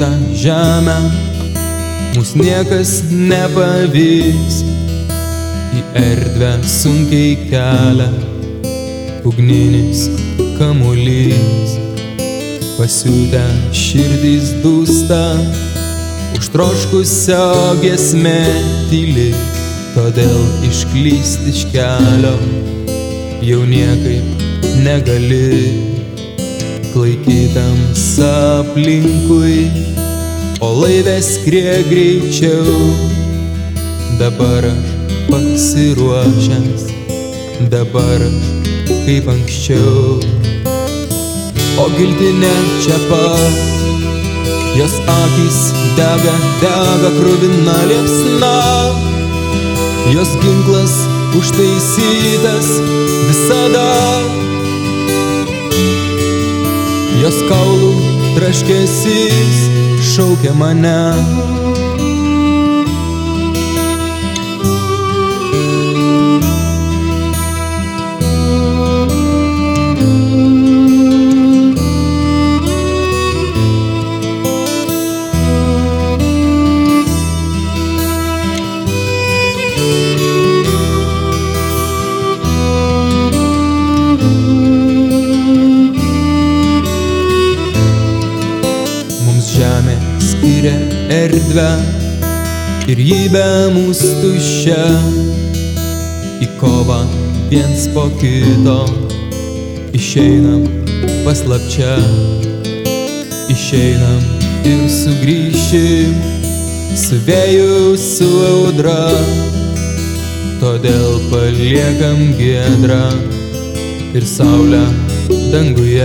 žemę, mus niekas nepavys, į erdvę sunkiai kelia ugninis kamuolys. Pasiutę širdys dūsta, užtroškusio giesmė tyli, todėl išklyst iš kelio jau niekaip negali. Klaikytams aplinkui, o laivė skrie greičiau. Dabar aš pasiruošęs, dabar aš kaip anksčiau. O giltinė čia pat, jos akys dega, dega kruvina liepsna. Jos ginklas užtaisytas visada, jos kaulų traškesys šaukia mane. Žemė skiria erdvę ir ji be mūsų tuščia. Į kovą viens po kito išeinam paslapčia. Išeinam ir sugrįšim su vėju, su audra. Todėl paliekam giedrą ir saulę danguje.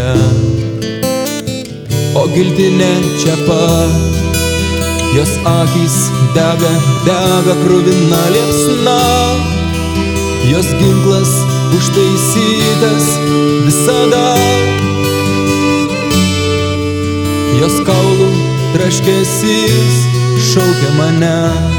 O giltinė čia pat, jos akys dega, dega kruvina liepsna. Jos ginklas užtaisytas visada, jos kaulų traškesys šaukia mane.